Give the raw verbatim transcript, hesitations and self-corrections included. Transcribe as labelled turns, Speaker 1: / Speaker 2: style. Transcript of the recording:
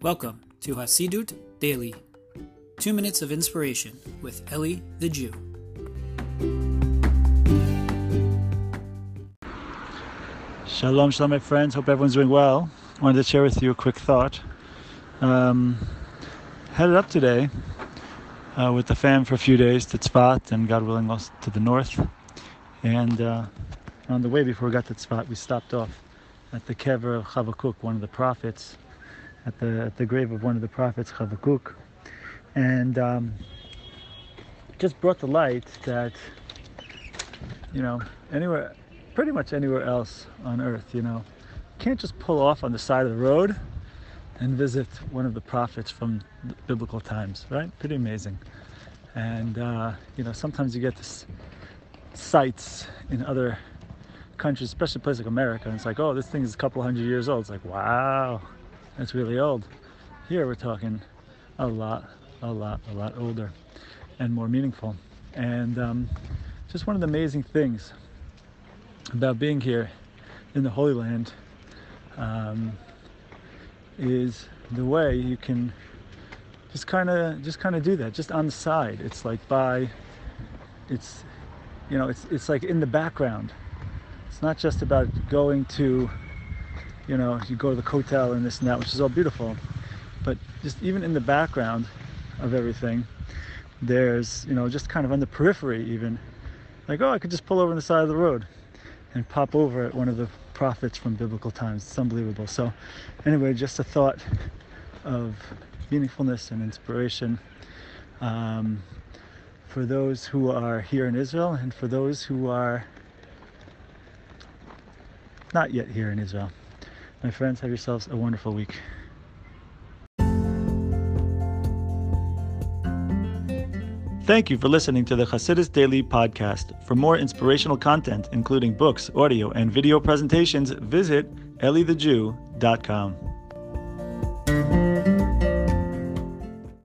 Speaker 1: Welcome to Hasidut Daily, two minutes of inspiration with Eli the Jew.
Speaker 2: Shalom, shalom, my friends. Hope everyone's doing well. I wanted to share with you a quick thought. Um, headed up today uh, with the fam for a few days to Tzfat, and God willing also to the north. And uh, on the way before we got to Tzfat, we stopped off at the kever of Chavakuk, one of the prophets, at the at the grave of one of the prophets, Chavakuk, and um, just brought the light that, you know, anywhere, pretty much anywhere else on earth, you know, you can't just pull off on the side of the road and visit one of the prophets from biblical times, right? Pretty amazing. And uh, you know, sometimes you get this sites in other countries, especially a place like America, and it's like, oh, this thing is a couple hundred years old. It's like, wow, that's really old. Here we're talking a lot, a lot, a lot older and more meaningful. And um, just one of the amazing things about being here in the Holy Land um, is the way you can just kind of just kind of do that, just on the side. It's like by, it's, you know, it's it's like in the background. It's not just about going to, you know, you go to the Kotel and this and that, which is all beautiful, but just even in the background of everything, there's, you know, just kind of on the periphery even, like, oh, I could just pull over on the side of the road and pop over at one of the prophets from biblical times. It's unbelievable. So anyway, just a thought of meaningfulness and inspiration um, for those who are here in Israel and for those who are not yet here in Israel. My friends, have yourselves a wonderful week. Thank you for listening to the Hasidus Daily Podcast. For more inspirational content, including books, audio, and video presentations, visit eli the jew dot com.